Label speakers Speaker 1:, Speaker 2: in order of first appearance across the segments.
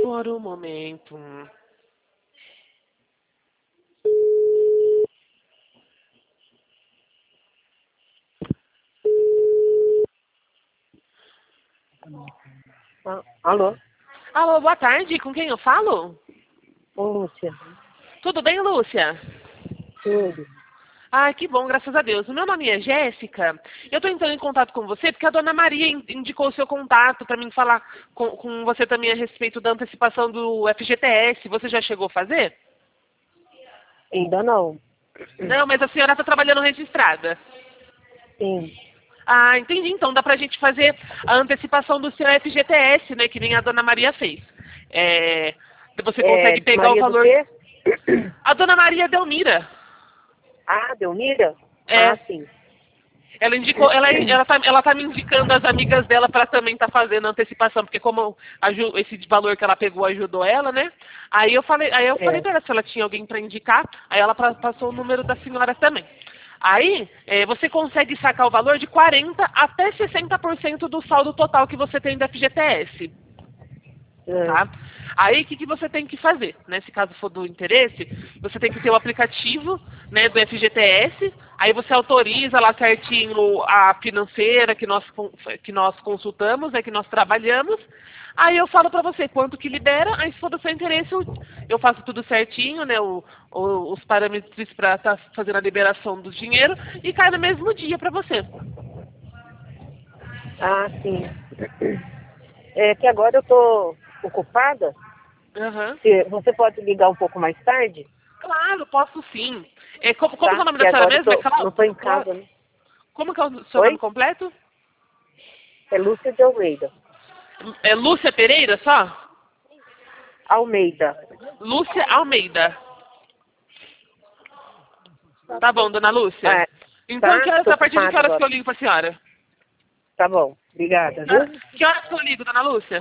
Speaker 1: por um momento.
Speaker 2: Alô?
Speaker 1: Alô, boa tarde. Com quem eu falo?
Speaker 2: Ô, Lúcia.
Speaker 1: Tudo bem, Lúcia?
Speaker 2: Tudo.
Speaker 1: Ai, que bom, graças a Deus. O meu nome é Jéssica. Eu estou entrando em contato com você porque a dona Maria indicou o seu contato para mim falar com você também a respeito da antecipação do FGTS. Você já chegou a fazer?
Speaker 2: Ainda não.
Speaker 1: Não, mas a senhora está trabalhando registrada.
Speaker 2: Sim.
Speaker 1: Ah, entendi. Então dá para a gente fazer a antecipação do seu FGTS, né? Que nem a dona Maria fez. Você consegue pegar o
Speaker 2: Maria do
Speaker 1: valor.
Speaker 2: quê?
Speaker 1: A dona Maria Delmira.
Speaker 2: Ah, Delmira?
Speaker 1: É.
Speaker 2: Ah, sim.
Speaker 1: Ela indicou, ela tá me indicando as amigas dela para também estar fazendo a antecipação, porque como esse valor que ela pegou ajudou ela, né? Aí eu falei para ela se ela tinha alguém para indicar, aí ela passou o número da senhora também. Aí você consegue sacar o valor de 40 até 60% do saldo total que você tem da FGTS. Tá? Aí, o que você tem que fazer? Né? Se caso for do interesse, você tem que ter o aplicativo, né, do FGTS, aí você autoriza lá certinho a financeira que nós consultamos, né, que nós trabalhamos, aí eu falo para você quanto que libera, aí se for do seu interesse, eu faço tudo certinho, né, os parâmetros para estar fazendo a liberação do dinheiro, e cai no mesmo dia para você.
Speaker 2: Ah, sim. É que agora eu tô ocupada.
Speaker 1: Aham.
Speaker 2: Você pode ligar um pouco mais tarde?
Speaker 1: Claro, posso sim. Como que é
Speaker 2: Tá?
Speaker 1: o nome
Speaker 2: Que
Speaker 1: da senhora
Speaker 2: agora
Speaker 1: mesmo?
Speaker 2: não tô em casa, né?
Speaker 1: Como que é o seu nome
Speaker 2: Oi?
Speaker 1: completo?
Speaker 2: É Lúcia de Almeida.
Speaker 1: É Lúcia Pereira só?
Speaker 2: Almeida.
Speaker 1: Lúcia Almeida. Tá bom, dona Lúcia.
Speaker 2: Ah,
Speaker 1: Então,
Speaker 2: tá? Tô
Speaker 1: a partir de que
Speaker 2: ocupada
Speaker 1: horas que
Speaker 2: agora.
Speaker 1: eu ligo pra senhora?
Speaker 2: Tá bom. Obrigada, viu?
Speaker 1: Que horas que eu ligo, dona Lúcia?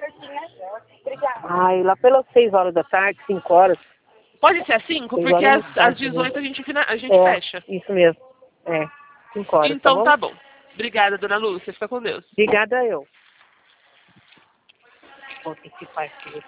Speaker 2: Ai, lá pelas 6 horas da tarde, 5 horas.
Speaker 1: Pode ser às 5,
Speaker 2: 6
Speaker 1: porque
Speaker 2: horas
Speaker 1: às,
Speaker 2: da
Speaker 1: às
Speaker 2: tarde, né?
Speaker 1: 18 a gente fecha.
Speaker 2: Isso mesmo. 5 horas, tá
Speaker 1: Então
Speaker 2: bom?
Speaker 1: tá bom. Obrigada, dona Lúcia. Fica com Deus.
Speaker 2: Obrigada eu. Vou ter que partir.